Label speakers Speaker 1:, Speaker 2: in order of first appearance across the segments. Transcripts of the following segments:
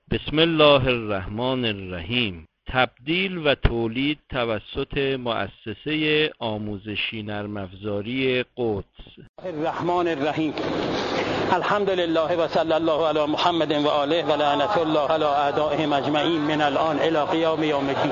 Speaker 1: بسم الله الرحمن الرحیم. تبدیل و تولید توسط مؤسسه آموزشی نرم افزاری قدس.
Speaker 2: الرحمن الرحیم. الحمد لله و صلی الله علی محمد و آله و لعنت الله علی اعدائهم اجمعین من الان الی قیام یوم الدین.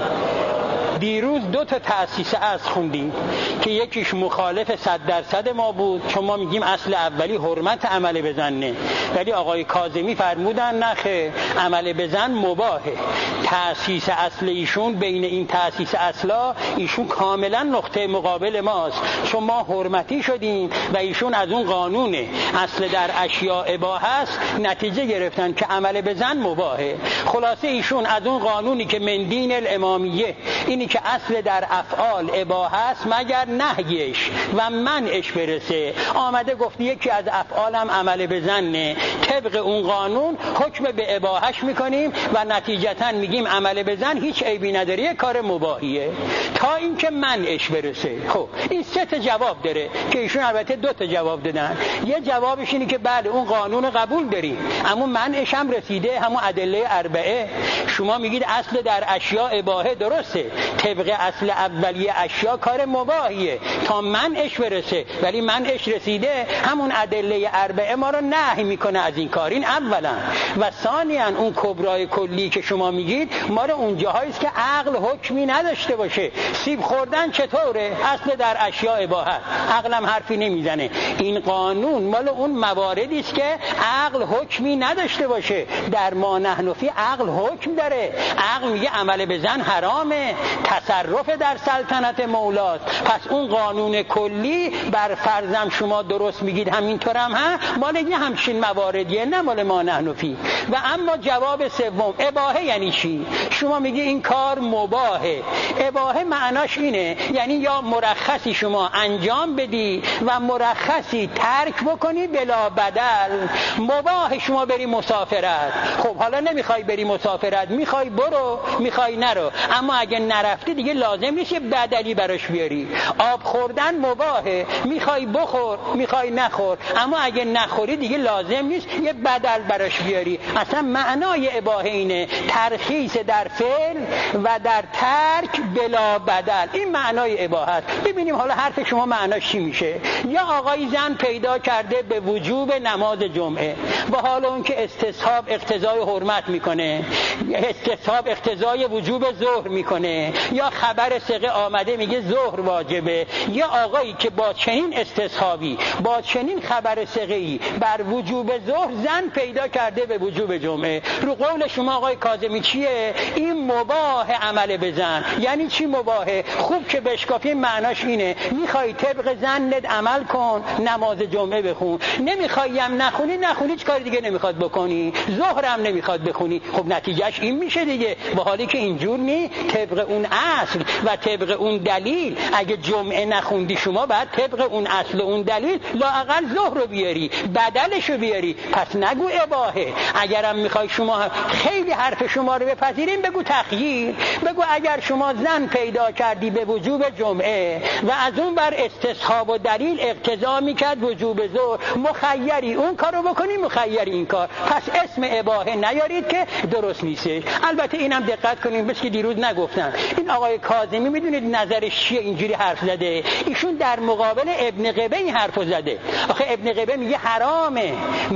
Speaker 2: دیروز دو تا تأسیسه از خوندیم که یکیش مخالف 100% ما بود، چون ما میگیم اصل اولی حرمت عمل به زنه، ولی آقای کاظمی فرمودن نخه، عمل به زن مباهه. تأسیس اصل ایشون بین این تأسیس اصلا ایشون کاملا نقطه مقابل ماست، چون ما حرمتی شدیم و ایشون از اون قانون اصل در اشیاء اباحه است نتیجه گرفتن که عمل به زن مباهه. خلاصه ایشون از اون قانونی که من دین الامامیه، اینی که اصل در افعال اباحه است مگر نهیش و منعش برسه، آمده گفت یکی از افعالم عمل به زنه، طبق اون قانون حکم به اباحهش میکنیم و نتیجتا میگیم عمل به زن هیچ عیبی نداره، یک کار مباحیه تا اینکه منعش برسه. خب این سه تا جواب داره که ایشون البته دو تا جواب دادن. یه جوابش اینه که بله اون قانون قبول داریم، اما منعش هم رسیده، همون ادله اربعه. شما میگید اصل در اشیاء اباحه، درسته، طبق اصل اولیه اشیاء کار مباحیه تا منعش برسه، ولی منعش رسیده، همون ادله اربعه ما رو نهی میکنه از این کار. این اولا. و ثانیا اون کبرای کلی که شما میگید مال اون جاهایی است که عقل حکمی نداشته باشه. سیب خوردن چطوره؟ اصل در اشیاء اباحه، عقلم حرفی نمیزنه. این قانون مال اون مواردی است که عقل حکمی نداشته باشه. در ما نحنفی عقل حکم داره، عقل میگه عمل به زن حرامه، تصرف در سلطنت مولاست. پس اون قانون کلی بر فرضم شما درست میگید همینطورم مال یه همچین مواردیه، نه مال ما نحنفی. و اما جواب سوم، اباحه یعنی چی؟ شما میگی این کار مباحه. اباحه معناش اینه یعنی یا مرخصی شما انجام بدی و مرخصی ترک بکنی بلا بدل. مباح شما بری مسافرت، خب حالا نمیخوای بری مسافرت، میخوای برو، میخوای نرو، اما اگه نرفتی دیگه لازم نیست یه بدلی براش بیاری. آب خوردن مباحه، میخوای بخور، میخوای نخور، اما اگه نخوری دیگه لازم نیست یه بدل براش بیاری. اصلا معنای اباحه اینه ترخیص در فعل و در ترک بلا بدل. این معنای اباحه است. ببینیم حالا حرف شما معناش چی میشه. یا آقای زن پیدا کرده به وجوب نماز جمعه، با حال اون که استصحاب اقتضای حرمت میکنه، استصحاب اقتضای وجوب ظهر میکنه، یا خبر ثقه آمده میگه ظهر واجبه، یا آقایی که با چنین استصحابی، با چنین خبر ثقه‌ای بر وجوب ظهر زن پیدا کرده به وجوب جمعه. رو قول شما آقای کاظمی چیه؟ این مباح عمل به زن. یعنی چی مباحه؟ خوب که بشکافیم معناش اینه میخوای طبق زنت عمل کن، نماز جمعه بخون، نمیخوای هم نخونی هیچ کاری دیگه نمیخواد بکنی، ظهر هم نمیخواد بخونی. خب نتیجهش این میشه دیگه، با حالی که اینجور نی، طبق اون اصل و طبق اون دلیل اگه جمعه نخوندی شما بعد طبق اون اصل و اون دلیل لااقل ظهر رو بیاری، بدلش رو بیاری. پس نگو اباحه. اگرم میخوای شما خیلی حرف شما رو بپذیریم بگو تخییر، بگو اگر شما زن پیدا کردی به وجوب جمعه و از اون بر استصحاب و دلیل اقتضا میکرد وجوب ظهر، مخیری اون کارو بکنی، مخیری این کار، پس اسم اباحه نیارید که درست نیستش. البته اینم دقت کنیم بس که دیروز نگفتم، این آقای کاظمی میدونید نظرش چیه اینجوری حرف زده؟ ایشون در مقابل ابن قبه این حرفو زده. آخه ابن قبه میگه حرامه،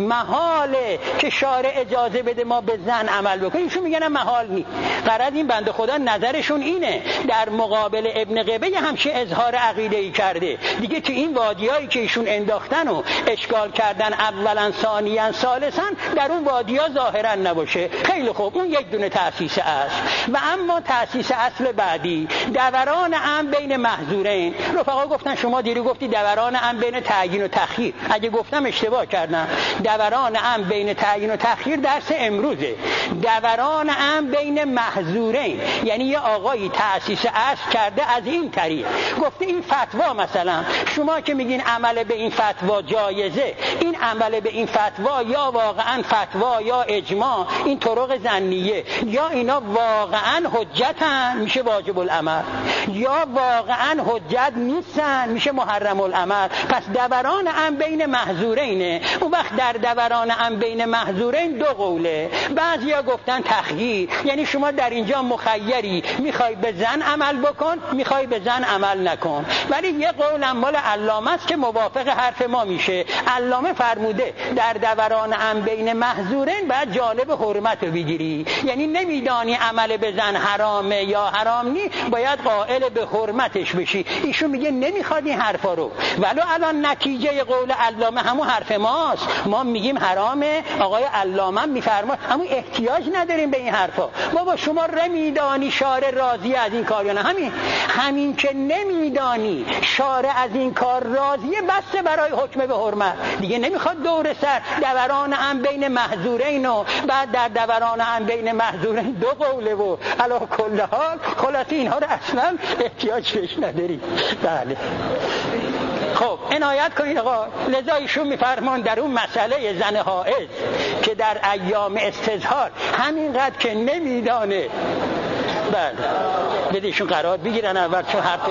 Speaker 2: محاله که شارع اجازه بده ما به زن عمل بکنیم، ایشون میگن محال نی. غرض این بنده خدا نظرشون اینه، در مقابل ابن قبه همشه اظهار عقیده‌ای کرده دیگه. تو این وادیایی که ایشون انداختن و اشکال کردن اولا ثانیا ثالثا، در اون وادی‌ها ظاهرا نباشه. خیلی خوب، اون یک دونه تأسیس است. و اما تأسیس اصل بعدی، دوران امر بین محظورین. رفقا گفتن شما دیرو گفتی دوران امر بین تعیین و تخییر، اگه گفتم اشتباه کردم. دوران امر بین تعیین و تخییر درس امروزه. دوران امر بین محظورین یعنی یه آقایی تأسیس اصل کرده از این طریق، گفته این فتوا مثلا شما که میگین عمل به این فتوا جایزه، این عمل به این فتوا یا واقعا فتوا یا اجماع، این طرق ظنیه، یا اینا واقعا حجتن میشه واجب العمل، یا واقعا حجت نیستن میشه محرم العمل. پس دوران ام بین محظورینه. اون وقت در دوران ام بین محظورین دو قوله. بعضیا گفتن تخییر، یعنی شما در اینجا مخیری، میخوای به زن عمل بکن، میخوای به زن عمل نکن. ولی یه قول مال علامه است که موافق حرف ما میشه. علامه فرموده در دوران ام بین محظورین باید جالب حرمت رو بگیری، یعنی نمیدانی عمل به زن حرامه یا حرام نی، باید قائل به حرمتش بشی. ایشون میگه نمیخواد این حرفا رو، ولو الان نتیجه قول علامه همون حرف ماست. ما میگیم حرامه، آقای علامه میفرماد همون احتیاج نداریم به این حرفا. بابا شما نمیدانی شارع راضی از این کار یا نه. همین که نمیدانی شارع از این کار راضیه بسته برای حکم به حرمت. دیگه نمیخواد دور سر دوران ام بین محظورین و بعد در دوران ام بین محظورین دو قوله و علی کل حال خلاصه اینها رو اصلا احتیاج بهش نداری. بله خب عنایت کنید آقا. لذا ایشون میفرمان در اون مسئله زن حائض که در ایام استظهار همینقدر که نمیدانه، بله بده ایشون قرار بگیرن اول، چون حرف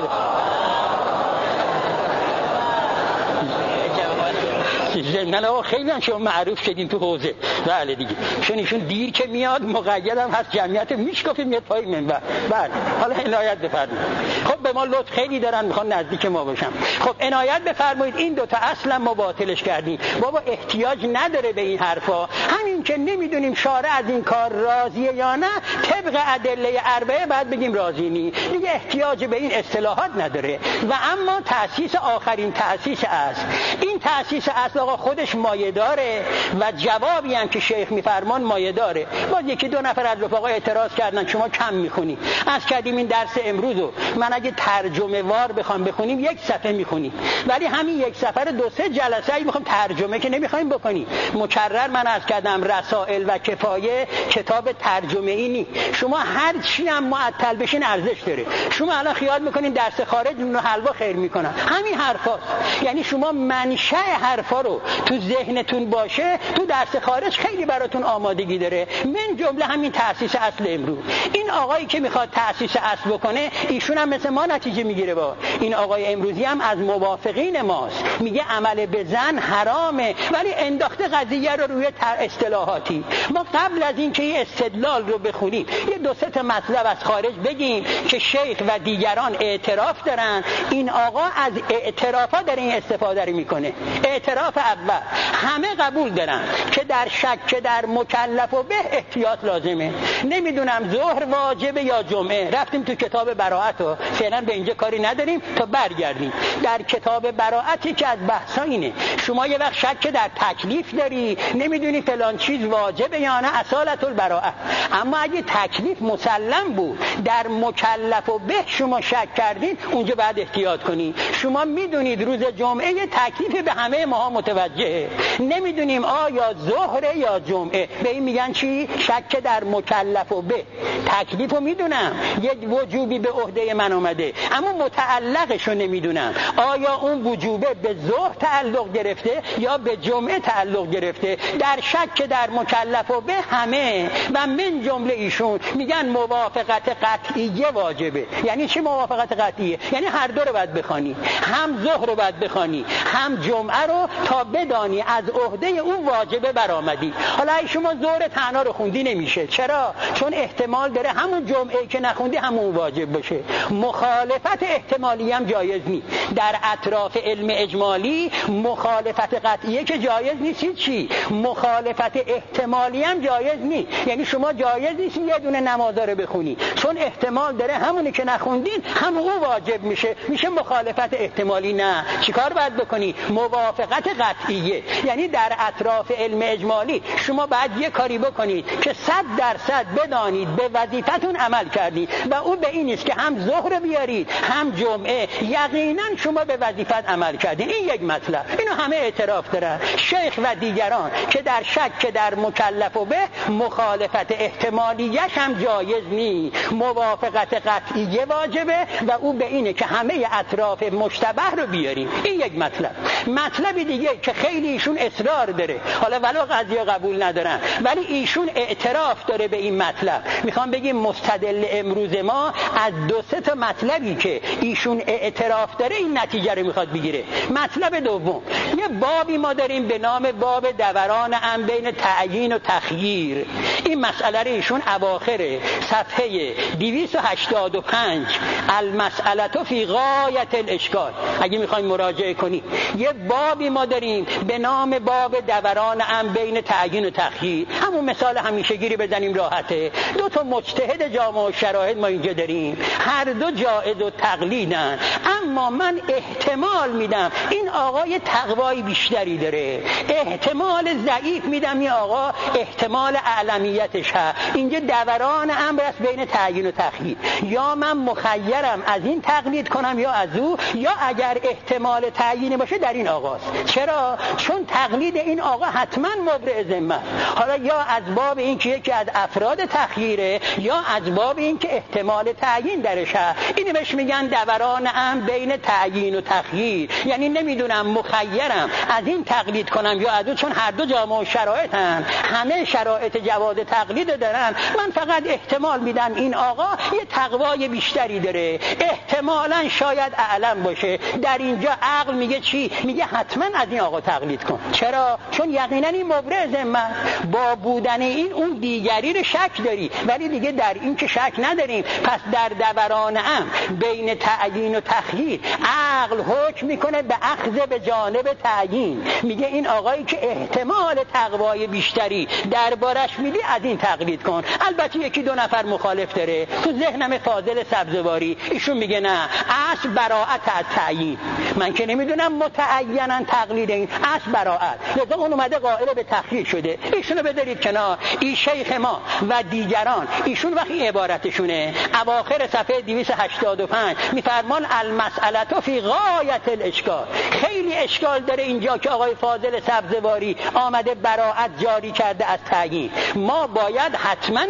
Speaker 2: نه آقا خیلی هم شما معروف شدین تو حوزه. بله دیگه چون ایشون دیر که میاد مقیدم هست، جمعیت میشکافه میاد پای منبر. بله حالا عنایت بفرمایید. خب به ما لطف خیلی دارن، میخوان نزدیک ما باشم. خب عنایت بفرمایید. این دوتا اصلا ما باطلش کردیم. بابا احتیاج نداره به این حرفا. همین که نمیدونیم شارع از این کار راضیه یا نه، طبق ادله اربعه بعد بگیم راضی نی، دیگه احتیاج به این اصطلاحات نداره. و اما تأسیس آخرین تأسیس است. این تأسیس اصل آقا خودش مایه داره و جوابی هم که شیخ میفرمان مایه داره. باز یکی دو نفر از رفقا اعتراض کردن شما کم میخونی. از کردیم این درس امروزو من اگه ترجمه وار بخوام بخونیم یک صفحه میخونیم، ولی همین یک صفحه رو دو سه جلسه ای میخوام ترجمه که نمیخوایم بکنیم. مکرر من از کردم رسائل و کفایه کتاب ترجمه ای نی. شما هر چی هم معطل بشین ارزش داره. شما الان خیال میکنین درس خارج نون و حلوا خیر میکنن، همین حرفاست. یعنی شما منشأ حرفا رو تو ذهنتون باشه، تو درس خارج خیلی براتون آمادگی داره. من جمله همین تأسیس اصل امروز. این آقایی که میخواد تأسیس اصل بکنه ایشون هم مثل ما نتیجه میگیره. با این آقای امروزی هم از موافقین ماست، میگه عمل به زن حرامه، ولی انداخته قضیه رو روی اصطلاحاتی. ما قبل از این که این استدلال رو بخونیم یه دو سه تا مطلب از خارج بگیم که شیخ و دیگران اعتراف دارن. این آقا از اعترافا در این استفاده رو میکنه. اعتراف اول همه قبول دارن که در شک در مکلف و به احتیاط لازمه. نمیدونم ظهر واجبه یا جمعه، رفتیم تو کتاب براءت و فعلا به اینجا کاری نداریم تا برگردیم. در کتاب براءتی که از بحثا اینه، شما یه وقت شک در تکلیف داری، نمیدونی فلان چیز واجبه یا نه، اصالت البراءه. اما اگه تکلیف مسلم بود در مکلف و به شما شک کردین، اونجا بعد احتیاط کنی. شما میدونید روز جمعه تکلیف به همه ما متوجهه، نمیدونیم آیا ظهر یا جمعه. به این میگن چی؟ شک در مکلف و به. تکلیفو میدونم یک وجوبی به عهده من اومده، اما متعلقشو نمیدونم آیا اون وجوبه به ظهر تعلق گرفته یا به جمعه تعلق گرفته. در شک در مکلف و به همه و من جمله ایشون میگن موافقت قطعیه واجبه. یعنی چی موافقت قطعیه؟ یعنی هر دو رو باید بخوانی، هم ظهر رو باید بخوانی هم جمعه رو، تا بدانی از عهده اون واجبه برآمدی. حالا اگه شما ظهر تنها رو خوندی نمیشه. چرا؟ چون احتمال داره همون جمعه که نخوندی همون واجب باشه. مخالفت احتمالی هم جایز نیست. در اطراف علم اجمالی مخالفت قطعیه که جایز نیست، چی؟ مخالفت احتمالی هم جایز نیست. یعنی شما جایز نیست یه دونه نماز رو بخونی، چون احتمال داره همونی که نخوندین همون واجب میشه. میشه مخالفت احتمالی. نه، چیکار باید بکنی؟ موافقت قطعیه. یعنی در اطراف علم اجمالی شما باید یه کاری بکنید که 100% بدانید به وظیفتون عمل کردید و اون به این است که هم ظهر بیارید هم جمعه، یقینا شما به وظیفت عمل کردید. این یک مطلب، اینو همه اعتراف دارن، شیخ و دیگران، که در شک در مکلف و به مخالفت احتمالیش هم جایز نیست، موافقت قطعیه واجبه و او به اینه که همه اطراف مشتبه رو بیاریم. این یک مطلب. مطلب دیگه که خیلی ایشون اصرار داره، حالا ولو قضیه قبول ندارن ولی ایشون اعتراف داره به این مطلب. میخوام بگیم مستدل امروز ما از دو سه تا مطلبی که ایشون اعتراف داره این نتیجه رو میخواد بگیره. مطلب دوم، یه بابی ما داریم به نام باب دوران امر بین تعیین و تخییر. این مسئله رو ایشون اواخر صفحه 285 المسئله فی غایت الاشکال اگه میخوایم مراجعه کنیم، یه بابی ما داریم به نام باب دوران امر بین تعیین و تخییر. همون مثال همیشگی بزنیم راحته. دو تا مجتهد جامع و شراهد ما اینجا داریم، هر دو جائز و تقلیدن، اما من احتمال میدم این آقا یه تقوای بیشتری داره، احتمال ضعیف میدم این آقا احتمال اعلمیتش هست. اینجا دوران امر است بین تعیین و تخییر، یا من مخیرم از این تقلید کنم یا از او، یا اگر احتمال تعیین باشه در این آقاست. چرا؟ چون تقلید این آقا حتما مبرئ ذمه. حالا یا از باب این که یکی از افراد تخییره یا از باب این که احتمال تعیین درش هست. اینو بهش میگن دوران امر بین تعیین و تخییر. یعنی نمیدونم مخیرم از این تقلید کنم یا از اون، چون هر دو جامع و شرایطن، همه شرایط جواز تقلید دارن، من فقط احتمال میدم این آقا یه تقوای بیشتری داره، احتمالاً شاید اعلم باشه. در اینجا عقل میگه چی؟ میگه حتما از این آقا تقلید کن. چرا؟ چون یقینا این مبرئ ذمه. با بودن این اون دیگری رو شک داری، ولی دیگه در این که شک نداریم. پس در دوران امر بین تعیین و تخییر عقل حکم میکنه به اخذ به جانب تعیین. میگه این آقایی که احتمال تقوای بیشتری دربارش میدی از این تقلید کن. البته یکی دو نفر مخالف داره. تو ذهنم فاضل سبزواری ایشون میگه نه، اصل براءت از تعیین. من که نمیدونم متعینا تقلید این، اصل براءت. لذا اون اومده قائل به تخییر شده. ایشونو بذارید کنار. این شیخ ما و دیگران ایشون وقتی عبارتشونه اواخر صفحه 285 میفرمان المسئله فی غایت الاشکال. خیلی اشکال داره اینجا که آقای فاضل سبزواری آمده براءت جاری کرده از تعیین. ما باید حتما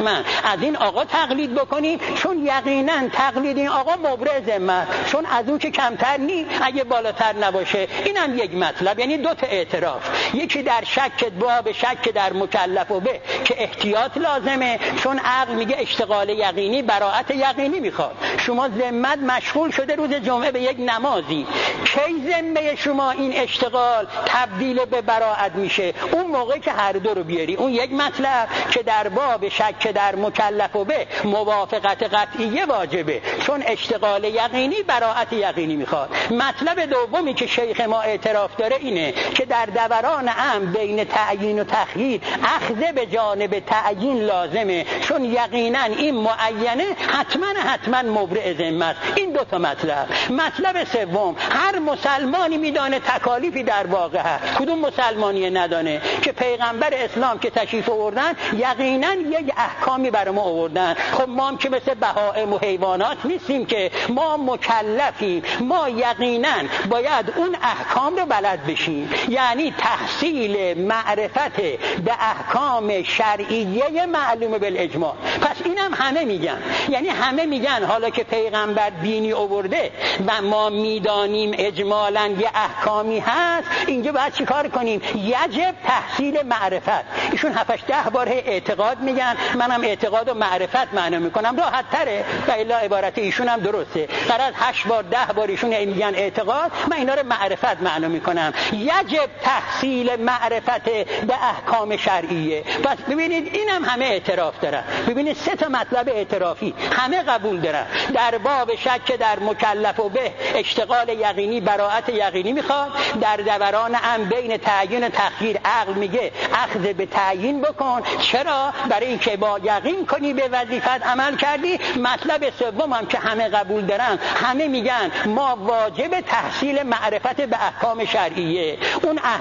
Speaker 2: از این آقا تقلید بکنیم، چون یقینا تقلید این آقا مبرئ ذمه، چون از اون که کمتر نی اگه بالاتر نباشه. اینم یک مطلب، یعنی دو تا اعتراف. یکی در شک باب شک در مکلف و به که احتیاط لازمه، چون عقل میگه اشتغال یقینی براءت یقینی میخواد. شما ذمت مشغول شده روز جمعه به یک نمازی، کی ذمه شما این اشتغال تبدیل به براءت میشه؟ اون موقع که هر دو رو بیاری. اون یک مطلب که در باب شک در مکلف و به موافقت قطعیه واجبه، چون اشتغال یقینی براءت یقینی میخواد. مطلب دومی که شیخ ما اعتراف داره اینه که در دوران امر بین تعیین و تخییر اخذ به جانب تعیین لازمه، چون یقینا این معینه حتما مبرئ ذمه است. این دو تا مطلب. مطلب سوم، هر مسلمانی میدانه تکالیفی در واقع هست. کدوم مسلمانی ندانه که پیغمبر اسلام که تشریف آوردن یقینا یک احکامی برای ما آوردن. خب ما هم که مثل بهائم و حیوانات نیستیم که، ما مکلفیم، ما یقینا باید اون احکام رو بلد بشیم. یعنی تحصیل معرفت به احکام شرعیه معلومه بالاجماع. پس اینم همه میگن، یعنی همه میگن حالا که پیغمبر دینی آورده و ما میدانیم اجمالاً یه احکامی هست، اینجا باید چیکار کنیم؟ یجب تحصیل معرفت. ایشون 7-10 بار اعتقاد میگن، منم اعتقاد و معرفت معنا میکنم، راحت تره و الا عبارت ایشون هم درسته. قرار 8 بار 10 بار ایشون میگن اعتقاد، من اینا رو معرفت معنا میکنم. یجب تحصیل معرفت به احکام شرعیه. پس ببینید اینم همه اعتراف دارن. ببینید 3 تا مطلب اعترافی همه قبول دارن. در باب شک در مکلف و به اشتغال یقینی براءت یقینی میخواد. در دوران امر بین تعیین و تخییر عقل میگه اخذ به تعیین بکن. چرا؟ برای اینکه با یقین کنی به وظیفت عمل کردی. مطلب سوم هم که همه قبول دارن، همه میگن ما واجب تحصیل معرفت به احکام شرعیه. اون احکام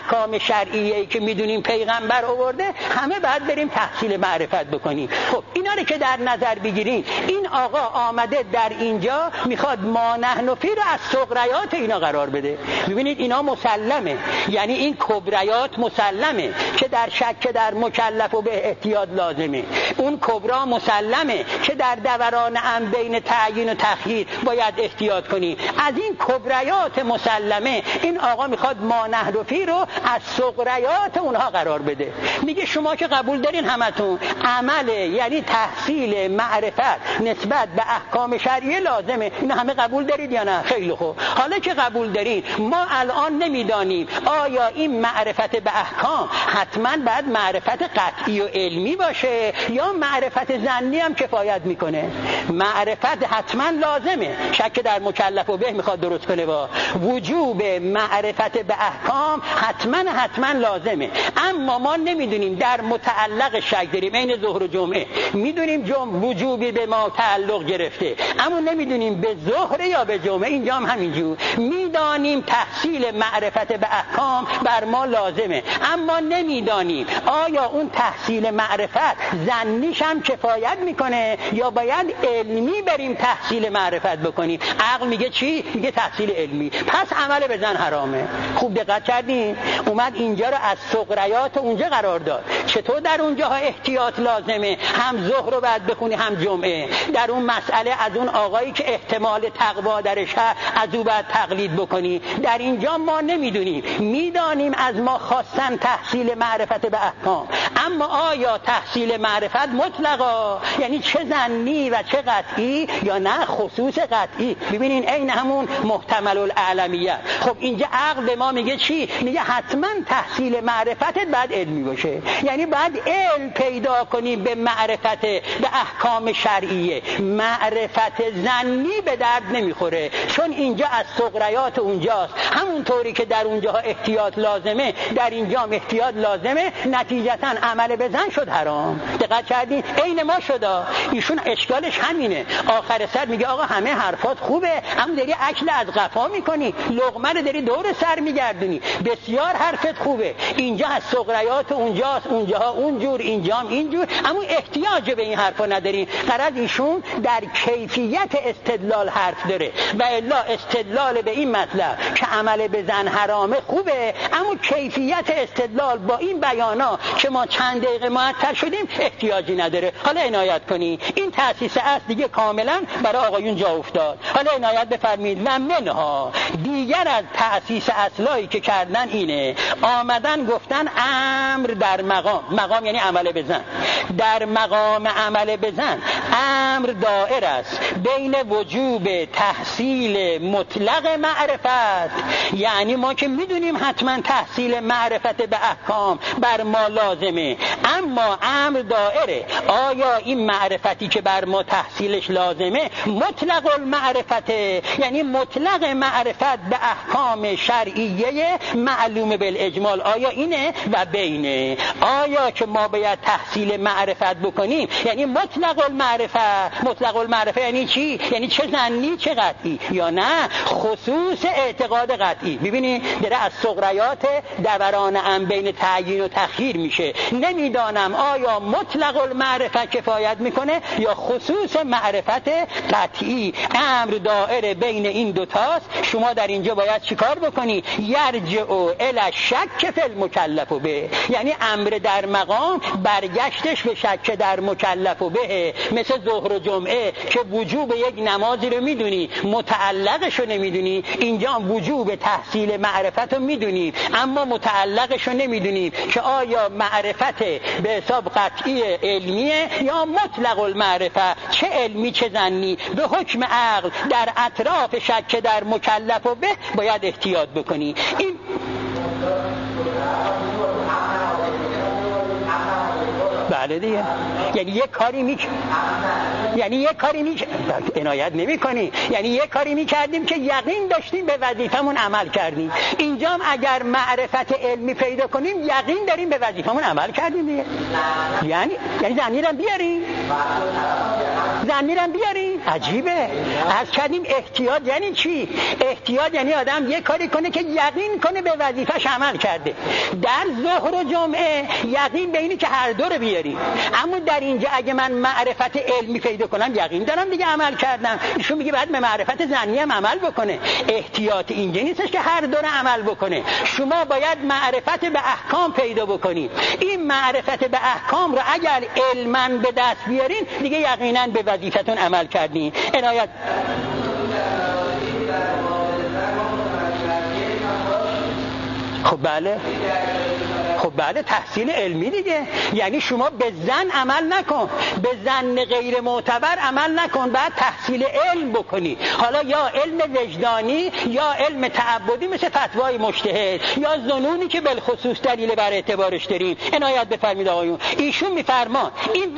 Speaker 2: شرعیه‌ای که میدونیم پیغمبر آورده همه باید بریم تحصیل معرفت بکنیم. خب اینا رو که در نظر بگیریم، این آقا آمده در اینجا میخواد ما نحن فی رو از صغریات اینا قرار بده. ببینید اینا مسلمه، یعنی این کبریات مسلمه که در شک در مکلف و به احتیاط لازمه. اون کبرا مسلمه که در دوران ام بین تعیین و تخییر باید احتیاط کنی. از این کبریات مسلمه این آقا میخواد ما نحن فی رو از صغریات اونها قرار بده. میگه شما که قبول دارین همتون عمل یعنی تحصیل معرفت نسبت به احکام شرعیه لازمه، اینا همه قبول دارید یا نه؟ خیلی خوب. حالا که قبول دارین، ما الان نمیدانیم آیا این معرفت به احکام حتما باید معرفت قطعی و علمی باشه یا معرفت ظنی هم کفایت میکنه. معرفت حتما لازمه، شک در مکلف و به میخواد درست کنه. با وجوب معرفت به احکام حتما لازمه، اما ما نمیدونیم در متعلق شک داریم. این ظهر و جمعه میدونیم وجوبی به ما تعلق گرفته، اما نمیدونیم به ظهر یا به جمعه. اینجا هم همینجور میدانیم تحصیل معرفت به احکام بر ما لازمه، اما نمیدانیم آیا اون تحصیل معرفت ظنیش هم کفایت میکنه یا باید علمی بریم تحصیل معرفت بکنیم. عقل میگه چی؟ میگه تحصیل علمی، پس عمل به ظن حرامه. خوب دقت کردین؟ اومد اینجا رو از صغریات اونجا قرار داد. چطور در اونجاها احتیاط لازمه؟ هم ظهر رو باید بخونی هم جمعه. در اون مسئله از اون آقایی که احتمال تقوا درش هست از او باید تقلید بکنی. در اینجا ما نمیدونیم. میدانیم از ما خواستن تحصیل معرفت به احکام، اما آیا تحصیل معرفت مطلقا یعنی چه ظنی و چه قطعی یا نه خصوص قطعی؟ ببینین این همون محتمل الاعلمیه. خب اینجا عقل به ما میگه چی؟ میگه حتما تحصیل معرفتت باید علمی باشه، یعنی باید علم پیدا کنی به معرفت به احکام شرعیه. معرفت ظنی به درد نمیخوره، چون اینجا از صغریات اونجاست. همونطوری که در اونجاها احتیاط لازمه در اینجا هم احتیاط لازمه، نتیجتا عمل به ظن شد حرام. دقت کردین؟ عین ما شدا. ایشون اشکالش همینه. آخر سر میگه آقا همه حرفات خوبه، اما داری اکل از قفا میکنی، لقمه رو داری دور سر میگردونی. بسیار حرفت خوبه، اینجا از صغریات اونجاست، اونجاها اونجور، اینجا هم اینجور، اما احتیاج به این حرفا نداری. غرض ایشون در کیفیت استدلال حرف داره، و الا استدلال به این مطلب که عمل به ظن حرامه خوبه، اما کیفیت استدلال با این بیانا که ما چند دقیقه معطل شدیم احتیاجی نداره. حالا عنایت کنی این تأسیس اصل دیگه کاملا برای آقایون جا افتاد. حالا عنایت بفرمایید. و منها دیگر از تأسیس اصلایی که کردن اینه، آمدن گفتن امر در مقام یعنی عمل به ظن، در مقام عمل به ظن امر دائر است بین وجوب تحصیل مطلق معرفت، یعنی ما که میدونیم حتما تحصیل معرفت به احکام بر ما لازمه، اما امر دائره آیا این معرفتی که بر ما تحصیلش لازمه مطلق المعرفته، یعنی مطلق معرفت به احکام شرعیه معلوم بالاجمال، آیا اینه و بینه. آیا که ما باید تحصیل معرفت بکنیم یعنی مطلق المعرفت. مطلق المعرفت یعنی چی؟ یعنی چه ظنی چه قطعی، یا نه خصوص اعتقاد قطعی. ببینید داره از صغریات دوران ام بین تعیین و تخییر میشه. نمیدانم آیا مطلق المعرفت کفایت میکنه یا خصوص معرفت قطعی. امر دائره بین این دوتاست. شما در اینجا باید چیکار بکنی؟ یرجع الی شک فی المکلف به، یعنی امر در مقام برگشتش به شک در مکلف به، مثل ظهر و جمعه که وجوب یک نمازی رو میدونی متعلقش رو نمیدونی. اینجا وجوب تحصیل معرفت رو میدونیم اما متعلقش رو نمیدونیم که آیا معرفت به حساب قطعی علمیه یا مطلق المعرفت، چه علمی چه ظنی. به حکم عقل در اطراف شک در مکلف و به باید احتیاط بکنی. این بله دیگه، یعنی یک کاری عنایت نمی کنی، یعنی یک کاری می کردیم که یقین داشتیم به وظیفمون عمل کردیم. اینجا هم اگر معرفت علمی پیدا کنیم یقین داریم به وظیفمون عمل کردیم دیگه. یعنی ظنی رو بیاریم عجیبه. عرض کردیم احتیاط یعنی چی؟ احتیاط یعنی آدم یه کاری کنه که یقین کنه به وظیفه‌ش عمل کرده. در ظهر و جمعه یقین به اینه که هر دو رو بیاریم، اما در اینجا اگه من معرفت علمی پیدا کنم یقین دارم دیگه عمل کردم. ایشون میگه بعد به معرفت ظنی هم عمل بکنه. احتیاط اینجا نیستش که هر دو رو عمل بکنه. شما باید معرفت به احکام پیدا بکنید. این معرفت به احکام رو اگر علما به دست بیارین دیگه یقینا به وظیفتون عمل کردین. عنایت. خب بله تحصیل علمی دیگه. یعنی شما به ظن عمل نکن، به ظن غیر معتبر عمل نکن، بعد تحصیل علم بکنی. حالا یا علم وجدانی یا علم تعبدی مثل فتوای مجتهد یا ظنونی که بالخصوص دلیل بر اعتبارش داریم. عنایت بفرمایید آقایون. ایشون میفرمان این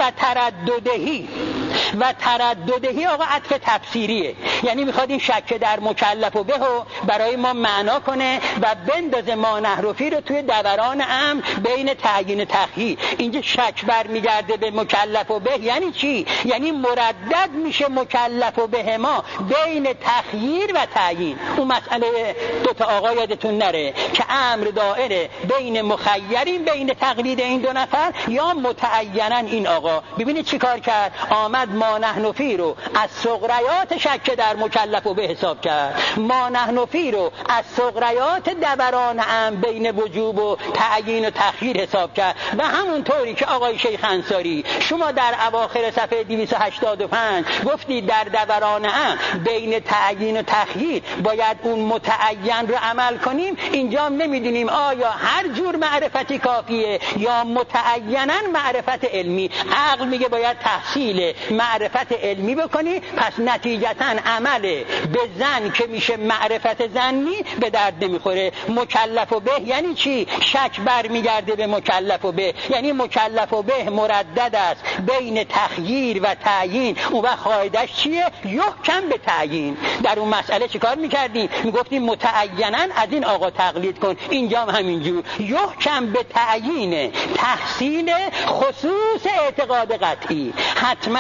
Speaker 2: و ترددهی آقا عطف تفسیریه، یعنی میخواد این شک در مکلف و به برای ما معنا کنه و بندازه ما نحرفی رو توی دوران امر بین تعیین و تخییر. اینجا شک برمیگرده به مکلف و به یعنی چی؟ یعنی مردد میشه مکلف و به ما بین تخییر و تعیین. اون مسئله دوتا آقا یادتون نره که امر دائره بین مخیرین بین تقلید این دو نفر یا متعینن این آقا. ببینید چی کار کرد؟ آمد ما نحنفی رو از صغریات شک در مکلف و به حساب کرد، ما نحنفی رو از صغریات دوران امر بین وجوب و تعیین و تخییر حساب کرد. و همونطوری که آقای شیخ انصاری شما در اواخر صفحه 285 گفتید در دوران امر بین تعیین و تخییر باید اون متعین رو عمل کنیم، اینجا نمیدونیم آیا هر جور معرفتی کافیه یا متعیناً معرفت علمی. عقل میگه باید تحصیل معرفت علمی بکنی، پس نتیجتاً عمل به ظن که میشه معرفت ظنی به درد نمیخوره. مکلف و به یعنی چی؟ شک برمیگرده به مکلف و به، یعنی مکلف و به مردد است بین تخییر و تعیین. اون وقت قاعدش چیه؟ یحکم به تعیین. در اون مسئله چیکار میکردیم؟ میگفتیم متعیناً از این آقا تقلید کن، اینجا هم همینجور یحکم به تعیین تحصیل خصوص اعتقاد قطعی. حتما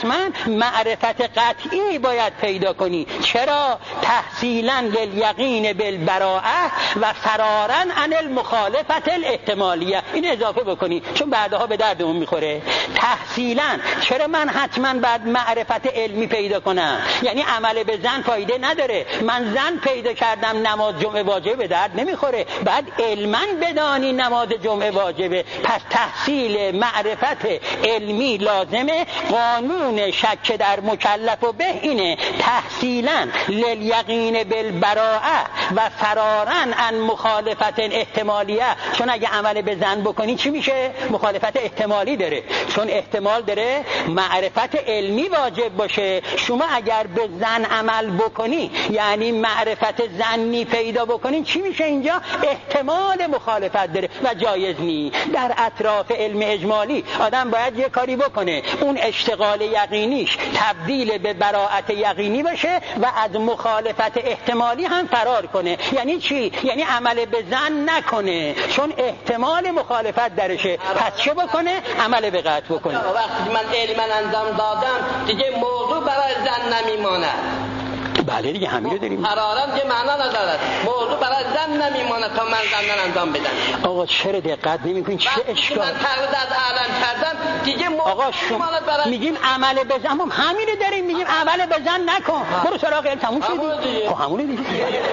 Speaker 2: معرفت قطعی باید پیدا کنی. چرا؟ تحصیلا للیقین بالبراءه و فرارا عن المخالفت الاحتمالیه. این اضافه بکنی چون بعدها به دردمون میخوره. تحصیلا چرا من حتما باید معرفت علمی پیدا کنم؟ یعنی عمل به ظن فایده نداره. من ظن پیدا کردم نماز جمعه واجبه به درد نمیخوره، بعد علما بدانی نماز جمعه واجبه. پس تحصیل معرفت علمی لازمه. قانون شک در مکلف و به اینه تحصیلا للیقین بالبراءه و فرارا عن مخالفت احتمالیه. چون اگه عمل به ظن بکنی چی میشه؟ مخالفت احتمالی داره، چون احتمال داره معرفت علمی واجب باشه. شما اگر به ظن عمل بکنی یعنی معرفت ظنی پیدا بکنین چی میشه؟ اینجا احتمال مخالفت داره و جایز نی. در اطراف علم اجمالی آدم باید یه کاری بکنه اون اشتغال یقینیش تبدیل به براءت یقینی باشه و از مخالفت احتمالی هم فرار کنه. یعنی چی؟ یعنی عمل به ظن نکنه چون احتمال مخالفت درشه. پس چه بکنه؟ عمل به قطع بکنه.
Speaker 3: وقتی من علما انجام دادم دیگه موضوع برای ظن نمیمونه.
Speaker 2: بله دیگه همین رو داریم.
Speaker 3: حرارت که معنا ندارد، موضوع برای ظن نمیمونه تا من ظن انجام بدم.
Speaker 2: آقا چرا دقت نمی‌کنین؟ چه اشکال؟
Speaker 3: من تقلید از عالم کردم دیگه موضوع
Speaker 2: آقا شما میگیم عمل به ظن، هم همین رو داریم میگیم عمل به ظن نکن. برو سراغ علم تموم شد. خب همونه دیگه.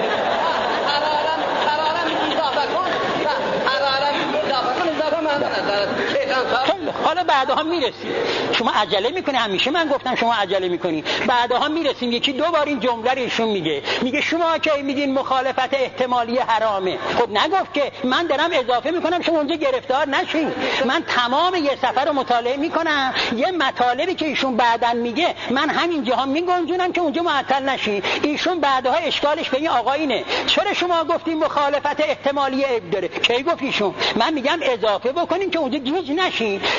Speaker 3: حرارت اضافه کن. حرارت اضافه کن، اضافه معنا ندارد.
Speaker 2: حالا بعدها میرسیم. شما عجله میکنی، همیشه من گفتم شما عجله میکنی. بعدها میرسیم یکی دو بار این جمله رو ایشون میگه شما که میگین مخالفت احتمالی حرامه. خب نگفت که من دارم اضافه میکنم شما اونجا گرفتار نشین. من تمام یه سفر رو مطالعه میکنم، یه مطالبی که ایشون بعدن میگه من همین جاها میگنجونم که اونجا معطل نشین. ایشون بعدها اشکالش به این آقا اینه چرا شما گفتین مخالفت احتمالی عیب داره؟ کی گفت ایشون؟ من میگم اضافه بکنین که اونجا گیج نشین.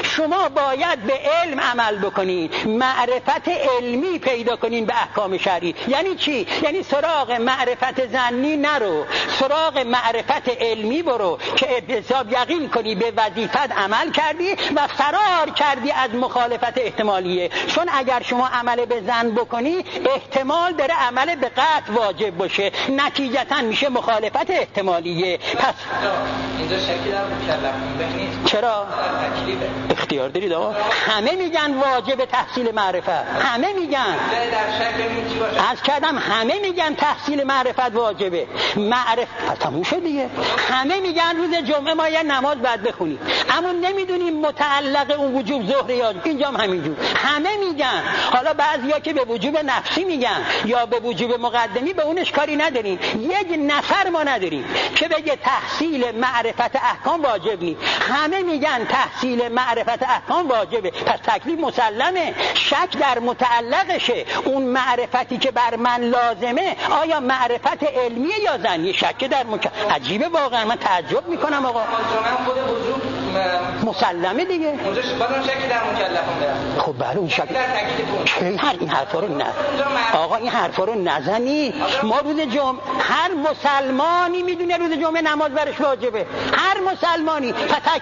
Speaker 2: شما باید به علم عمل بکنید، معرفت علمی پیدا کنین به احکام شرعی. یعنی چی؟ یعنی سراغ معرفت ظنی نرو، سراغ معرفت علمی برو که حساب یقین کنی به وظیفت عمل کردی و فرار کردی از مخالفت احتمالیه. چون اگر شما عمل به ظن بکنی احتمال داره عمل به قطع واجب باشه، نتیجتا میشه مخالفت احتمالیه. پس
Speaker 4: اینجا شکی در مکلفون ببینید
Speaker 2: چرا؟ اختیار دارید آقا. همه میگن واجب تحصیل معرفت، همه میگن،
Speaker 4: در شک ببینید چی باشه.
Speaker 2: عرض کردم همه میگن تحصیل معرفت واجبه. معرفت تموم شد دیگه. همه میگن روز جمعه ما یه نماز باید بخونیم، اما نمیدونیم متعلق اون وجوب ظهر یا اینجا هم همینجور. همه میگن. حالا بعضیا که به وجوب نفسی میگن یا به وجوب مقدمی، به اونش کاری نداریم. یک نفر ما نداریم که بگه تحصیل معرفت احکام واجب نیست. همه میگن تحصیل معرفت احکام واجبه. پس تکلیف مسلمه، شک در متعلقشه. اون معرفتی که بر من لازمه آیا معرفت علمیه یا ظنیه؟ شک در عجیبه واقعا، من تعجب میکنم آقا.
Speaker 4: خود وجوب
Speaker 2: مسلمه دیگه.
Speaker 4: اونجا بازم شکی در مکلفون برم.
Speaker 2: خب بله اون شک
Speaker 4: در تکلیف
Speaker 2: هر این حرفا رو نه آقا، این حرفا رو نزنی. ما روز جمعه هر مسلمانی میدونه روز جمعه نماز برش واجبه، هر مسلمانی. فتک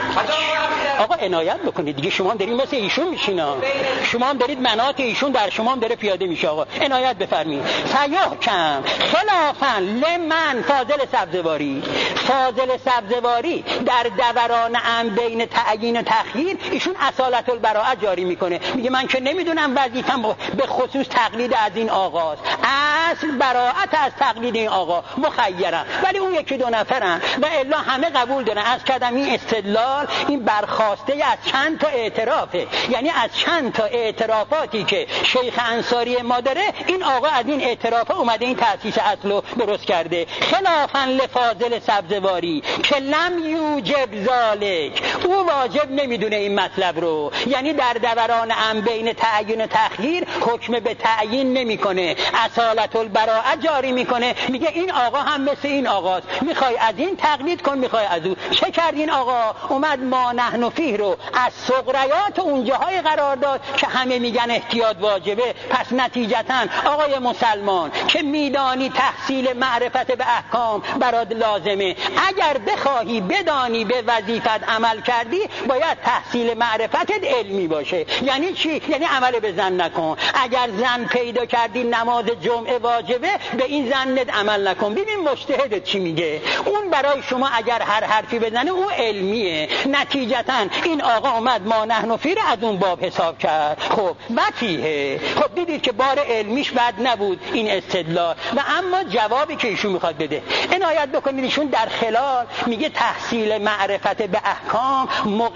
Speaker 2: آقا عنایت بکنید دیگه، شما هم دارید مثل ایشون میشینا، شما هم دارید مناط ایشون در شما هم داره پیاده میشه. آقا عنایت بفرمایید. فیحکم خلافا لمن فاضل سبزواری. فاضل سبزواری در دوران ام بین تعیین و تخییر ایشون اصالت البراءه جاری میکنه، میگه من که نمیدونم وظیفم به خصوص تقلید از این آقاست، اصل براءت از تقلید این آقا، مخیرم. ولی اون یکی دو نفرن و الا همه قبول دارن. از کدام این استدلال این برخواسته از چند تا اعترافه، یعنی از چند تا اعترافاتی که شیخ انصاری ما داره، این آقا از این اعترافه اومده این تأسیس اصلو درست کرده. خلافا لفاضل سبزواری که لم یوجب ذالک، او واجب نمیدونه این مطلب رو، یعنی در دوران ام بین تعیین و تخییر حکم به تعیین نمیکنه، اصالت البراءه جاری میکنه. میگه این آقا هم مثل این آقاست، میخوای از این تقلید کن، میخوای از اون. چه کرد این آقا؟ اومد ما نحن فیه رو از صغریات اونجاهای قرار داد که همه میگن احتیاط واجبه. پس نتیجتا آقای مسلمان که میدانی تحصیل معرفت به احکام برات لازمه، اگر بخواهی بدانی به وظیفت عمل کردی باید تحصیل معرفتت علمی باشه. یعنی چی؟ یعنی عمل به ظن نکن. اگر ظن پیدا کردی نماز جمعه واجبه، به این ظنت عمل نکن. ببین مجتهدت چی میگه. اون برای شما اگر هر حرفی بزنه اون علمیه. نتیجتا این آقا اومد ما نحن فیه از اون باب حساب کرد. خب وفیه. خب دیدید که بار علمیش بد نبود این استدلال. و اما جوابی که ایشون میخواد بده، عنایت بکنید، ایشون در خلال میگه تحصیل معرفت به احکام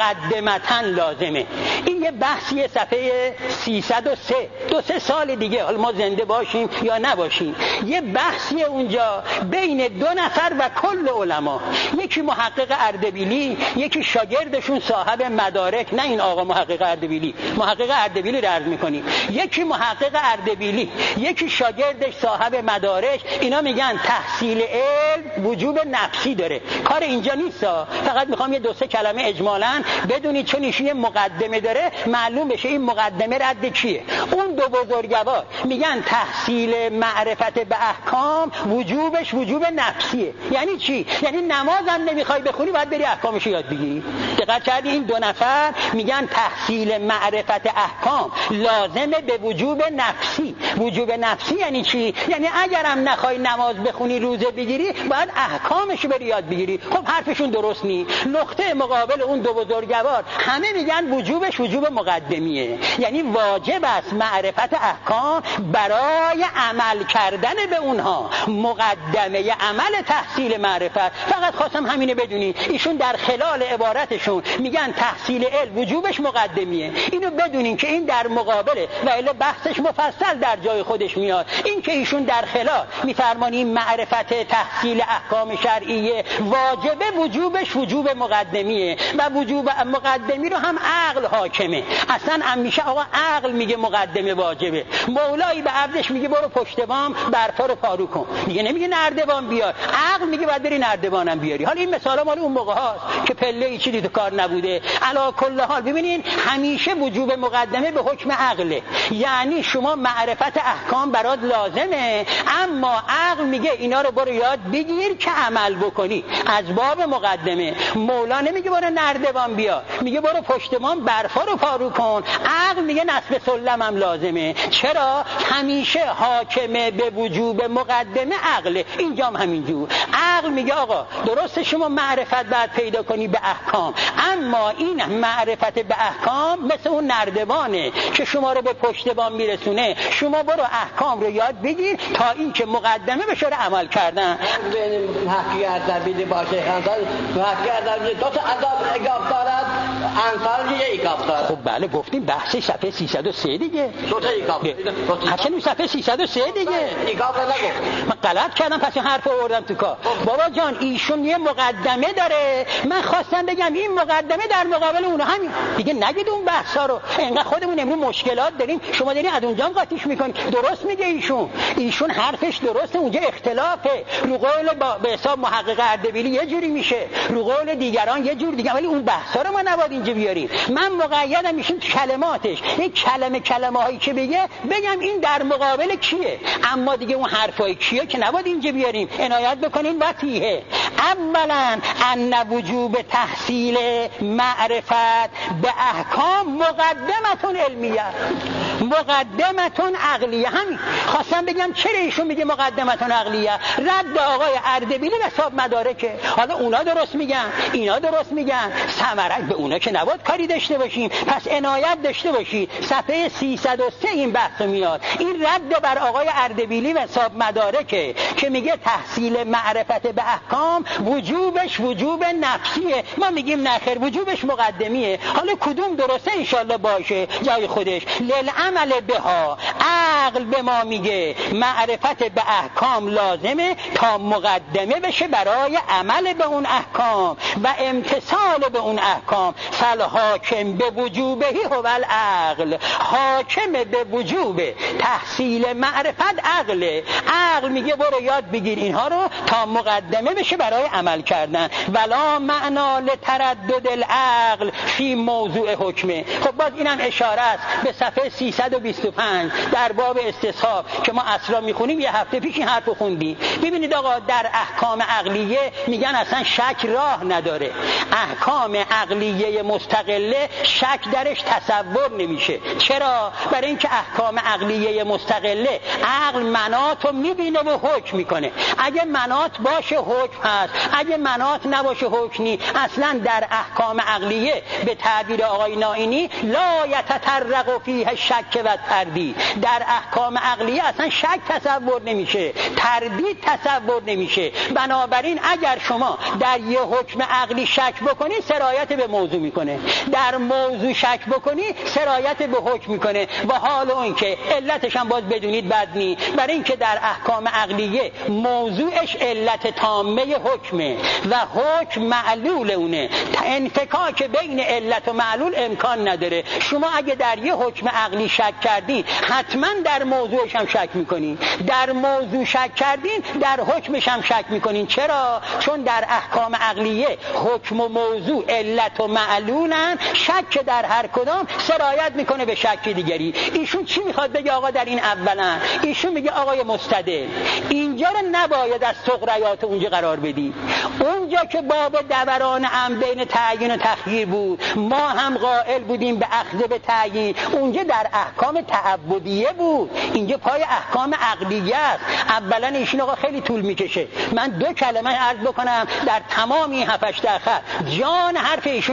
Speaker 2: مقدمتا لازمه. این یه بحثی صفحه 303، 2-3 سال دیگه حالا ما زنده باشیم یا نباشیم، یه بحثی اونجا بین دو نفر و کل علما، یکی محقق اردبیلی، یکی شاگردشون صاحب مدارک، نه این آقا محقق اردبیلی، محقق اردبیلی رو عرض میکنیم، یکی محقق اردبیلی، یکی شاگردش صاحب مدارک. اینا میگن تحصیل علم وجوب نفسی داره، کار اینجا نیست. فقط میخوام یه 2-3 کلمه اجمالاً بدونید، چون ایشون یه مقدمه داره معلوم بشه این مقدمه رد کیه. اون دو بزرگوار میگن تحصیل معرفت به احکام وجوبش وجوب نفسیه. یعنی چی؟ یعنی نمازم نمیخوای بخونی باید بری احکامش یاد بگیری. دقت کردی؟ این دو نفر میگن تحصیل معرفت احکام لازمه به وجوب نفسی. وجوب نفسی یعنی چی؟ یعنی اگرم نخوای نماز بخونی روزه بگیری باید احکامش بری یاد بگیری. خب حرفشون درست نیست. نقطه مقابل اون دو بزرگوار همه میگن وجوبش وجوب مقدمیه، یعنی واجب است معرفت احکام برای عمل کردن به اونها، مقدمه عمل تحصیل معرفت. فقط خواستم همینه بدونی. ایشون در خلال عبارتشون میگن تحصیل علم وجوبش مقدمیه. اینو بدونین که این در مقابله و الا بحثش مفصل در جای خودش میاد. این که ایشون در خلال میفرمانیم معرفت تحصیل احکام شرعیه واجبه، وجوبش وجوب مقدمیه. و وجوب مقدمی رو هم عقل حاکمه. اصلا همیشه آقا عقل میگه مقدمه واجبه. مولایی به عبدش میگه برو پشت بام برفا رو پارو کن، میگه نمیگه نردبان بیار. عقل میگه باید بری نردبانم بیاری. حالا این مثالا مال اون موقع هاست که پله ای چیزی تو کار نبوده. علا کل حال ببینین همیشه وجوب مقدمه به حکم عقله، یعنی شما معرفت احکام برات لازمه، اما عقل میگه اینا رو برو یاد بگیر که عمل بکنی. از باب مقدمه. مولا نمیگه برو نردبان بیا، میگه برو پشت بام برفا رو پارو کن. عقل میگه نصب سلمم لازمه. چرا؟ همیشه حاکمه به وجوب مقدمه عقله. اینجام همینجور. عقل میگه آقا درسته شما معرفت باید پیدا کنی به احکام، اما این معرفت به احکام مثل اون نردبانه که شما رو به پشت بام میرسونه. شما برو احکام رو یاد بگیر تا این که مقدمه بشه عمل کردن.
Speaker 3: حقی اردبیلی باشه حقی اردبیلی دو تا عذاب اگاب دارد، انصار یه ایگاب دارد.
Speaker 2: خب بله گفتیم بحث صفحه 303 دیگه.
Speaker 3: دو تا ایگاب.
Speaker 2: حتی صفحه 303 دیگه.
Speaker 3: ایگاب رو نگفت.
Speaker 2: من غلط کردم پس این حرف رو آوردم تو کار. بابا جان ایشون یه مقدمه داره، من خواستم بگم این مقدمه در مقابل اون همین دیگه. نگید اون بحثا رو، انقدر خودمون امروز مشکلات داریم، شما دارین از اونجا قاطیش میکنید. درست میگه ایشون حرفش درسته، اونجا اختلافه. رو قول به حساب محقق اردبیلی یه جوری میشه، رو قول دیگران یه جور دیگه، ولی اون بحثا رو ما نباید اینجا بیاریم. من مقیدم میشم کلماتش، این کلمه هایی که بگم این در مقابل کیه، اما دیگه اون حرفای کیه که نباید اینجا بیاریم. عنایت بکنین وقتیه. اولا ان وجوب تحصیل معرفت به احکام مقدمتون علمیه، مقدمتون عقلیه. همین خواستم بگم چرا ایشون میگه مقدمتون عقلیه. رد آقای اردبیلی به حساب مدارکه. حالا اونا درست میگن، اینا درست میگن، ثمرت به اونا که نباید کاری داشته باشیم. پس عنایت داشته باشید صفحه 303 این بحث میاد. این رد بر آقای اردبیلی به حساب مدارکه که میگه تحصیل معرفت به احکام وجوبش وجوب نفسیه. ما میگیم نخیر وجوبش مقدمیه. حالا کدوم درسته انشالله باشه جای خودش. للعمل بها، عقل به ما میگه معرفت به احکام لازمه تا مقدمه بشه برای عمل به اون احکام و امتثال به اون احکام. فالحاکم به وجوبهی هو العقل، حاکم به وجوب تحصیل معرفت عقله. عقل میگه برو یاد بگیر اینها رو تا مقدمه بشه برای عمل کردن. ولا معنا لتردد العقل فی موضوع حکمه. خب باز اینم اشاره است به صفحه 325 در باب استصحاب که ما اصلا میخونیم. یه هفته پیش این حرف خوندیم. ببینید آقا در احکام عقلیه میگن اصلا شک راه نداره. احکام عقلیه مستقله شک درش تصور نمیشه. چرا؟ برای اینکه احکام عقلیه مستقله عقل مناط رو میبینه و حکم میکنه. اگه مناط باشه حکم هست، اگه مناط نباشه حکم نی. اصلا در احکام عقلیه به تعبیر آقای نائینی لا یتطرق فیه شک و تردید. در احکام عقلیه اصلا شک تصور نمیشه، تردید تصور نمیشه. بنابراین اگر شما در یه حکم عقلی شک بکنی سرایت به موضوع میکنه، در موضوع شک بکنی سرایت به حکم میکنه. و حال اون که علتش هم باز بدونید بد نی، برای اینکه در احکام عقلیه موضوعش علت تامه حکمه و حکم معلول اونه. انفکاک بین علت و معلول امکان نداره. شما اگه در یه حکم عقلی شک کردین حتما در موضوعش هم شک میکنین، در موضوع شک کردین در حکمش هم شک میکنین. چرا؟ چون در احکام عقلیه حکم و موضوع علت و معلولن، شک در هر کدام سرایت میکنه به شک دیگری. ایشون چی میخواد بگه آقا در این؟ اولا ایشون میگه آقای مستدل اینجا رو نباید از سغریات اونجا قرار بدی. اونجا که باب دوران هم بین تعیین و تخییر بود ما هم قائل بودیم به اخذ به تعیین. اونجا در احکام تعبدیه بود، اینجا پای احکام عقلیه است. اولا ایشون آقا خیلی طول میکشه. من 2 کلمه عرض بکنم در تمام این 7-8 خط جان حرف ایشونو بدونید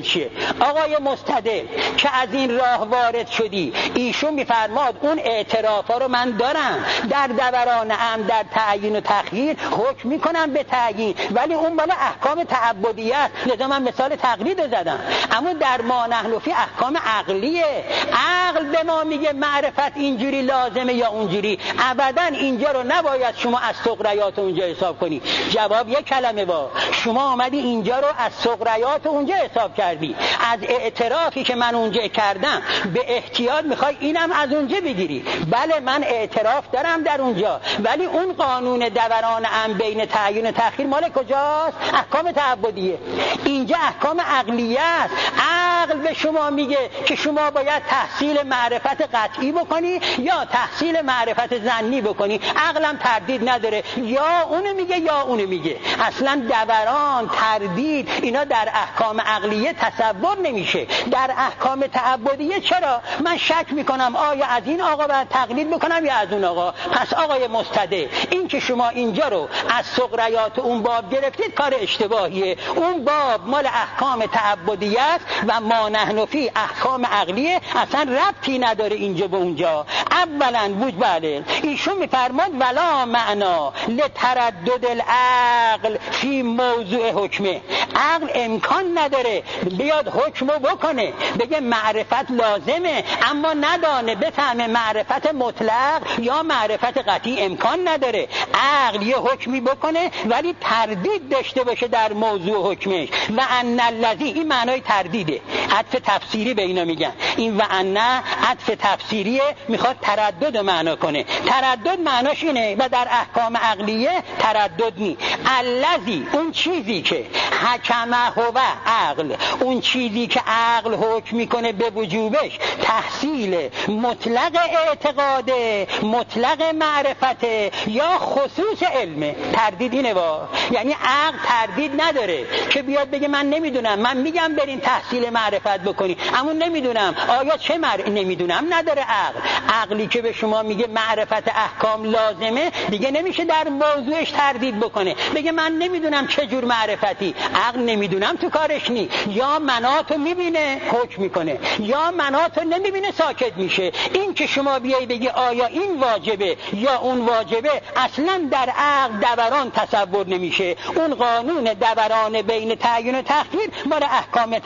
Speaker 2: چیه؟ آقای مستدل که از این راه وارد شدی، ایشون میفرماد اون اعترافا رو من دارم، در دوران امر در تعیین و تخییر حکم میکنم به تعیین، ولی اون مال احکام تعبدیه است، لذا من مثال تقلید رو زدم. اما در ما نحن فی احکام عقلیه، عقل به ما میگه معرفت اینجوری لازمه یا اونجوری. ابدا اینجا رو نباید شما از سغریات اونجا حساب کنی. جواب یک کلمه با شما آمدی اینجا رو از سغریات اونجا حساب کردی، از اعترافی که من اونجا کردم به احتیاط میخوای اینم از اونجا بگیری. بله من اعتراف دارم در اونجا، ولی اون قانون دوران امر بین تعیین و تأخیر مال کجاست؟ احکام تعبدیه. اینجا احکام عقلیه است. عقل به شما میگه که شما باید تحصیل معرفت قطعی بکنی یا تحصیل معرفت ظنی بکنی. عقلم تردید نداره، یا اونو میگه یا اونو میگه. اصلا دوران، تردید اینا در احکام عقلیه تصور نمیشه. در احکام تعبدیه چرا؟ من شک میکنم آیا از این آقا باید تقلید بکنم یا از اون آقا. پس آقای مستدل این که شما اینجا رو از سغریات اون باب گرفتید کار اشتباهیه. اون باب مال احکام تعبدیه است و ما نحن فی احکام عقلیه، اصلا ربطی نداره اینجا به اونجا. اولا بله ایشون میفرماد ولا معنا لتردد العقل فی موضوع حکمه. عقل امکان نداره بیاد حکمو بکنه بگه معرفت لازمه اما ندانه بفهمه معرفت مطلق یا معرفت قطعی. امکان نداره عقل یه حکمی بکنه ولی تردید داشته باشه در موضوع حکمش. و ان الذی، این معنای تردیده، عطف تفسیری به اینا میگن. این و ان عطف تفسیریه، میخواد تردد معنا کنه. تردد معناش اینه و در احکام عقلیه تردد نی. الذی، اون چیزی که حکمه هو عقل، اون چیزی که عقل حکم میکنه به وجوبش تحصیل مطلق اعتقاده، مطلق معرفته یا خصوص علمه. تردید اینه یعنی عقل تردید نداره که بیاد بگه من نمیدونم، من میگم برین تحصیل معرفت بکنی اما نمیدونم آیا چه نمیدونم. نداره عقل. عقلی که به شما میگه معرفت احکام لازمه دیگه نمیشه در موضوعش تردید بکنه، بگه من نمیدونم چه جور معرفتی. عقل نمیدونم تو کارش نی، یا مناتو میبینه حکم میکنه یا مناتو نمیبینه ساکت میشه. این که شما بیایی بگی آیا این واجبه یا اون واجبه اصلا در عقل دوران تصور نمیشه. اون قانون دوران بین تعیین و تخییر مال احکام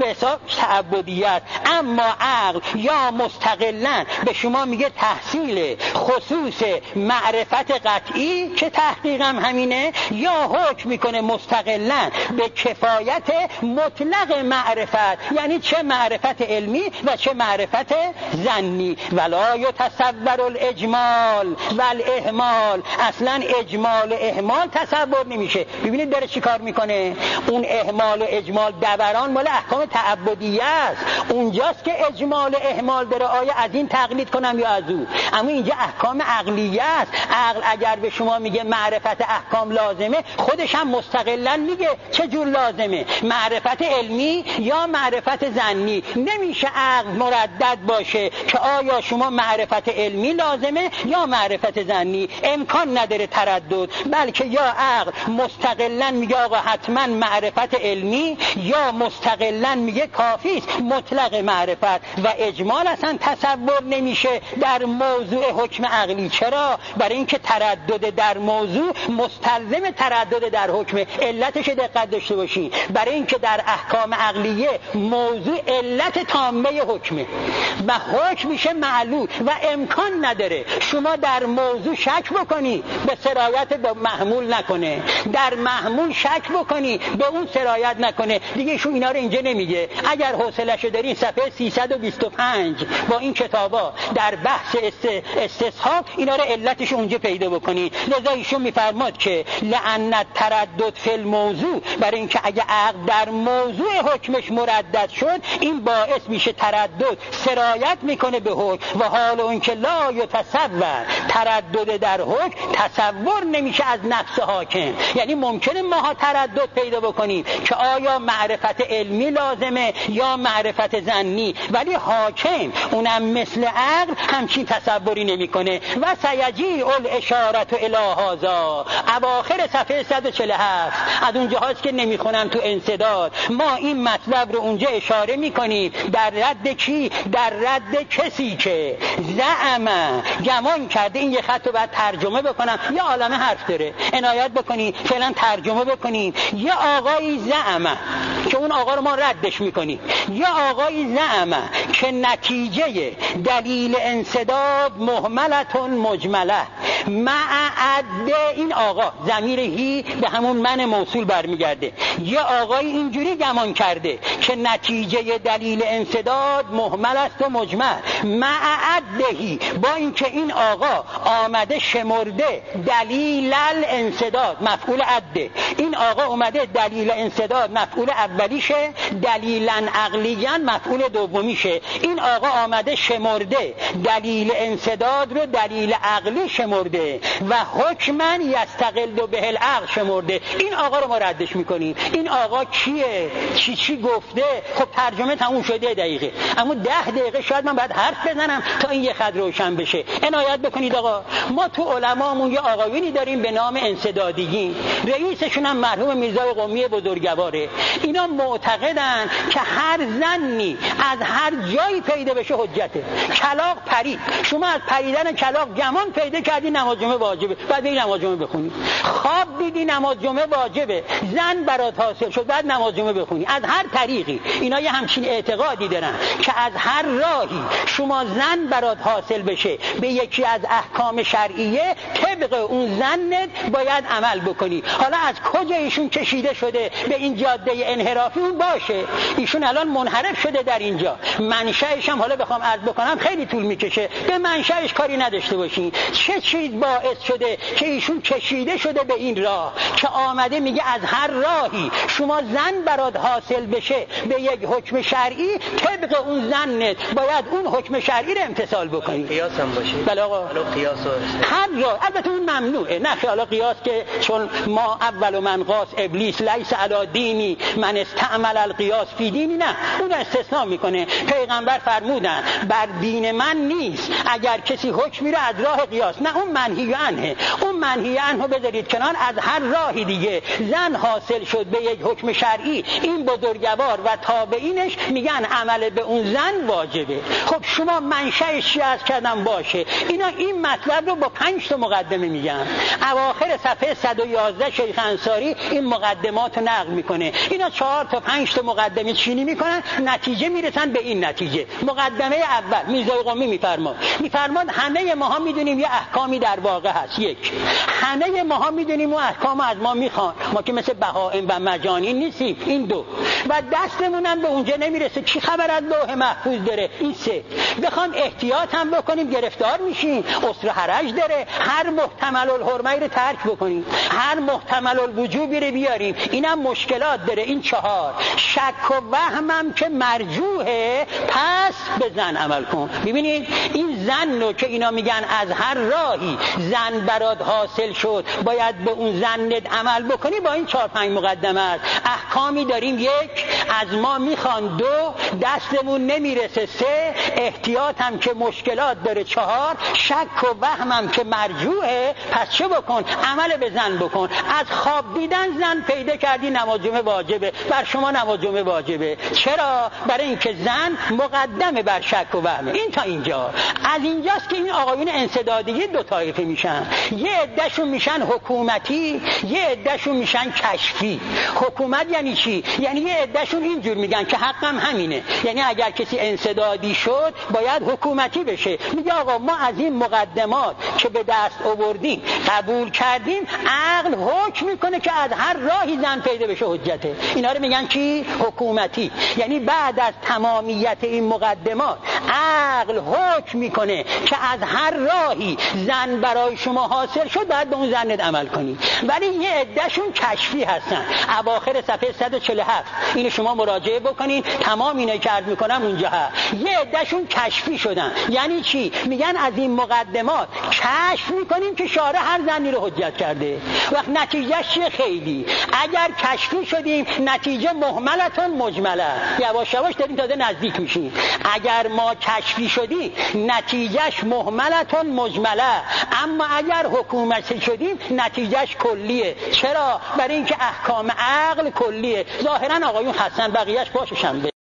Speaker 2: تعبدیت. اما عقل یا مستقلا به شما میگه تحصیل خصوص معرفت قطعی که تحقیقم همینه، یا حکم میکنه مستقلا به کفایت مطلق معرفت، یعنی چه معرفت علمی و چه معرفت ظنی. ولا یتصور الاجمال والاهمال، اصلا اجمال و اهمال تصور نمیشه. ببینید داره چی کار میکنه. اون اهمال و اجمال دوران مال احکام تعبدیه است، اونجاست که اجمال و اهمال داره. آیا از این تقلید کنم یا از اون؟ اما اینجا احکام عقلیه است. عقل اگر به شما میگه معرفت احکام لازمه، خودش هم مستقلا میگه چه جور لازمه، معرفت علمی یا معرفت ظنی. نمیشه عقل مردد باشه که آیا شما معرفت علمی لازمه یا معرفت ظنی. امکان نداره تردد، بلکه یا عقل مستقلا میگه آقا حتما معرفت علمی، یا مستقلا میگه کافیست مطلق معرفت. و اجمال اصلا تصور نمیشه در موضوع حکم عقلی. چرا؟ برای اینکه تردد در موضوع مستلزم تردد در حکم. علتش دقت داشته باشین، برای اینکه در احکام عقلیه موضوع علت تامه حکمه و حکم میشه معلول و امکان نداره شما در موضوع شک بکنی به سرایت به محمول نکنه، در محمول شک بکنی به اون سرایت نکنه. دیگه شو اینا رو اینجا نمیگه. اگر حوصله‌شو دارین صفحه 325 با این کتابا در بحث استصحاب اینا رو علتش اونجا پیدا بکنی. لذا ایشون میفرماد که لأن تردد فی الموضوع، برای اینکه اگه عقل در موضوع حکمش مردد شد این باعث میشه تردد سرایت میکنه به حکم. و حال اون که لا یتصور، تردد در حکم تصور نمیشه از نفس حاکم. یعنی ممکنه ماها تردد پیدا بکنیم که آیا معرفت علمی لازمه یا معرفت ظنی، ولی حاکم اونم مثل عقل همچین تصوری نمیکنه. و سیجیء الاشاره الی هذا، اواخر صفحه 147 از اون جاهاست که نمیخونن تو انسداد، ما این مطلب رو اونجا اشاره میکنیم در رد کی؟ در رد کسی که زعم گمان کرده. این یه خط رو باید ترجمه بکنم، یه عالمه حرف داره، عنایت بکنی فعلا ترجمه بکنیم. یه آقایی زعم که اون آقا رو ما ردش میکنیم، یه آقایی زعم که نتیجه دلیل انسداد مهملتون مجمله مع عد. این آقا ضمیر هی به همون من موصول برمیگرده. یه آقایی اینجوری گمان کرده که نتیجه دلیل انسداد مهمل است و مجمل مع عدهی، با اینکه این آقا آمده شمرده دلیل الانسداد مفعول عده. این آقا اومده دلیل انسداد مفعول اولیشه، دلیلا عقلیا مفعول دومیشه. این آقا آمده شمرده دلیل انسداد رو دلیل عقلی شمرده و حکما یستقل به العقل شمرده. این آقا رو ما ردش میکنیم. این آقا کیه؟ چی گفته؟ خب ترجمه تموم شده دقیقه، اما 10 دقیقه شاید من باید حرف بزنم تا این یه خط روشن بشه. عنایت بکنید آقا، ما تو علمامون یه آقایونی داریم به نام انسدادیین، رئیسشون هم مرحوم میرزای قمی بزرگواره. اینا معتقدن که هر زنی از هر جایی پیدا بشه حجته. کلاغ پرید، شما از پریدن کلاغ گمان پیدا کردی نماز جمعه واجبه، بعد بری نماز جمعه بخونی. خواب دیدی نماز جمعه واجبه، زن برات حاصل شد، بعد نماز جمعه بخونی. از هر طریقی اینا یه همچین اعتقادی دارن که از هر راهی شما زن برات حاصل بشه به یکی از احکام شرعیه، طبق اون زنت باید عمل بکنی. حالا از کجا ایشون کشیده شده به این جاده انحرافی اون باشه، ایشون الان منحرف شده در اینجا. منشأش هم حالا بخوام عرض بکنم خیلی طول میکشه، به منشأش کاری نداشته باشین. چه چیز باعث شده که ایشون کشیده شده به این راه که آمده میگه از هر راهی شما زن برات حاصل بشه به یک حکم شرعی، طبق اون زنت باید اون حکم شرعی رو امتثال بکنی.
Speaker 3: قیاس هم باشه.
Speaker 2: بله آقا،
Speaker 3: قیاس
Speaker 2: هر راه، البته اون ممنوعه. نه خیال قیاس که چون ما اول من قاس ابلیس لیس علی دینی من استعمل القیاس فی دینی، نه اون استثناء میکنه. پیغمبر فرمودن بر دین من نیست اگر کسی حکمی رو از راه قیاس، نه اون منهی عنه. اون منهی عنه بذارید کنار، از هر راهی دیگه زن حاصل شد به یک حکم شرعی، این بزرگوار و تابعینش میگن عمل به اون زن واجبه. خب شما منشأش چی از کردن باشه؟ اینا این مطلب رو با 5 تا مقدمه میگن. اواخر صفحه 111 شیخ انصاری این مقدمات رو نقل میکنه. اینا 4 تا 5 تا مقدمه چینی میکنن، نتیجه میرسن به این نتیجه. مقدمه اول میرزای قمی میفرماد همه ماها میدونیم یه احکامی در واقع هست. یک، همه ماها میدونیم اون احکام از ما میخوان، ما که مثل بهائم و مجانین نیستیم. این 2، و دستمون هم به اونجا نمیرسه کی خبر از لوح محفوظ داره. این 3، بخوام احتیاط هم بکنیم گرفتار میشیم، اسر حرج داره، هر محتمل الحرمه رو ترک بکنیم، هر محتمل الوجوبی رو بیاریم، اینم مشکلات داره. این 4، شک و وهمم که مرجوحه پس به زن عمل کن. ببینید این زن رو که اینا میگن از هر راهی زن برات حاصل شد باید به اون زنت عمل بکنی، با این 4-5 مقدمه است. احکامی داریم، 1، از ما میخوان 2، دستمون نمیرسه 3، احتیاط هم که مشکلات داره 4، شک و وهمم که مرجوحه پس چه بکن؟ عمل به زن بکن. از خواب دیدن زن پیدا کردی نماز جمعه واجبه، بر شما نماز جمعه واجبه. چرا؟ برای اینکه زن مقدمه بر شک و وهمه. این تا اینجا. از اینجاست که این آقایون انسدادی 2 طایفه میشن. یه عدهشون میشن حکومتی، یه عدهشون میشن کشفی. حکومت یعنی چی؟ یعنی یه عدهشون اینجور میگن که حقم همینه، یعنی اگر کسی انسدادی شد باید حکومتی بشه. میگه آقا ما از این مقدمات که به دست آوردیم قبول کردیم، عقل حکم میکنه که از هر راهی زن پیدا بشه حجته. اینا رو میگن کی؟ حکومتی. یعنی بعد از تمامیت این مقدمات عقل حکم میکنه که از هر راهی زن برای شما حاصل شد باید به اون زنت عمل کنی. ولی یه عدهشون کشفی هستن. اواخر صفحه 147 اینو شما مراجعه بکنین، تمام اینو که عرض میکنم اونجا هست. یه عدهشون کشفی شدن. یعنی چی؟ میگن از این مقدمات کشف میکنیم که شارع هر زنی رو حجت کرده. وقت نتیجهش چیه؟ خیلی اگر کشفی شدیم نتیجه مهملتون مجمله. یواش یواش داریم تازه نزدیک میشیم. اگر ما کشفی شدیم نتیجهش مهملتون مجمله، اما اگر حکومتی شدیم نتیجهش کلیه. چرا؟ برای اینکه احکام عقل کلیه. ظاهرا آقایون هستن، بقیهش باششن.